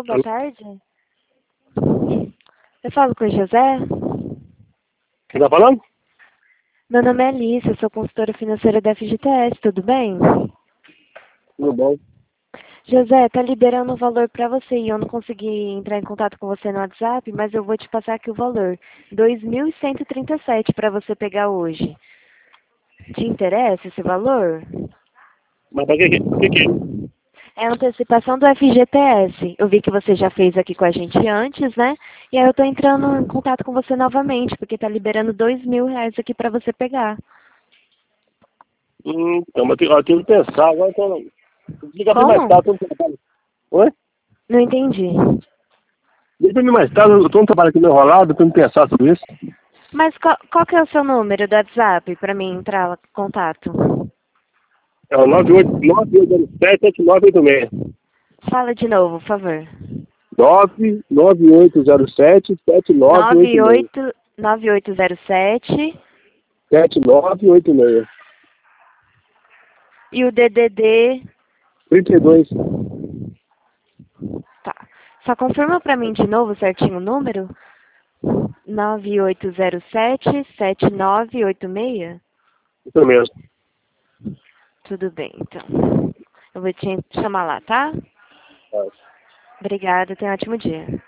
boa tarde. Eu falo com o José. Quem tá falando? Meu nome é Alice, eu sou consultora financeira da FGTS, tudo bem? Tudo bom. José, tá liberando o valor para você e eu não consegui entrar em contato com você no WhatsApp, mas eu vou te passar aqui o valor. 2.137 para você pegar hoje. Te interessa esse valor? Mas pra que é isso? É a antecipação do FGTS. Eu vi que você já fez aqui com a gente antes, né? E aí eu tô entrando em contato com você novamente, porque tá liberando R$ 2.000 aqui para você pegar. Então, mas eu tenho que pensar. Agora então. Liga pra mim mais Como? tarde, eu tô no trabalho. Oi? Não entendi. Liga pra mim mais tarde, eu tô no trabalho aqui meio enrolado, eu tenho que pensar sobre isso. Mas qual que é o seu número do WhatsApp para mim entrar em contato? É o 9807-7986. Fala de novo, por favor. 99807-7986. 9807 7986. e o DDD. 32. Tá. Só confirma para mim de novo certinho o número. 9807-7986. Isso mesmo. Tudo bem, então. Eu vou te chamar lá, tá? Tá. Obrigada, tenha um ótimo dia.